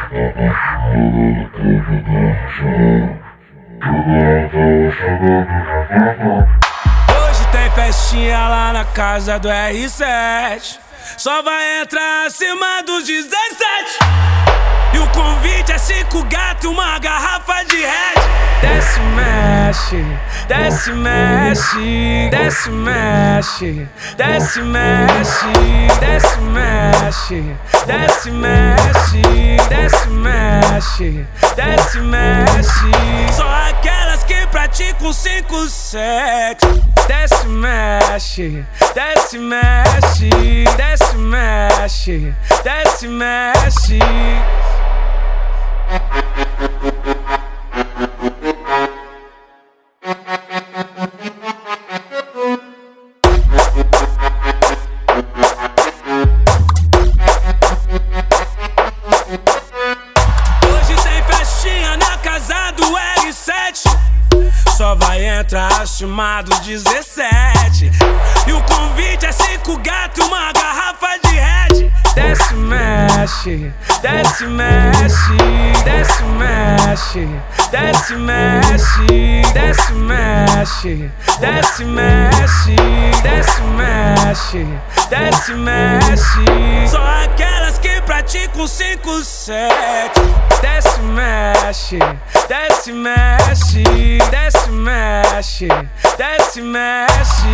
Hoje tem festinha lá na casa do R7. Só vai entrar acima dos 17. E o convite é 5 gatos e uma garrafa de Red. Desce, mexe, desce, mexe, desce, mexe, desce, mexe, desce, mexe, desce, mexe, desce, mexe, desce, mexe. Só aquelas que praticam 5-7. Desce, mexe, desce, mexe, desce, mexe, desce, mexe. Hoje tem festinha na casa do R7. Só vai entrar acima dos 17. E o convite é 5 gatos e uma garrafa de Red. Desce, mexe, desce, mexe, desce, mexe, desce, mexe, desce, mexe, desce, mexe, desce, mexe, desce, mexe. Só aquelas que praticam 5-7. Desce, mexe, desce, mexe, desce, mexe, desce, mexe.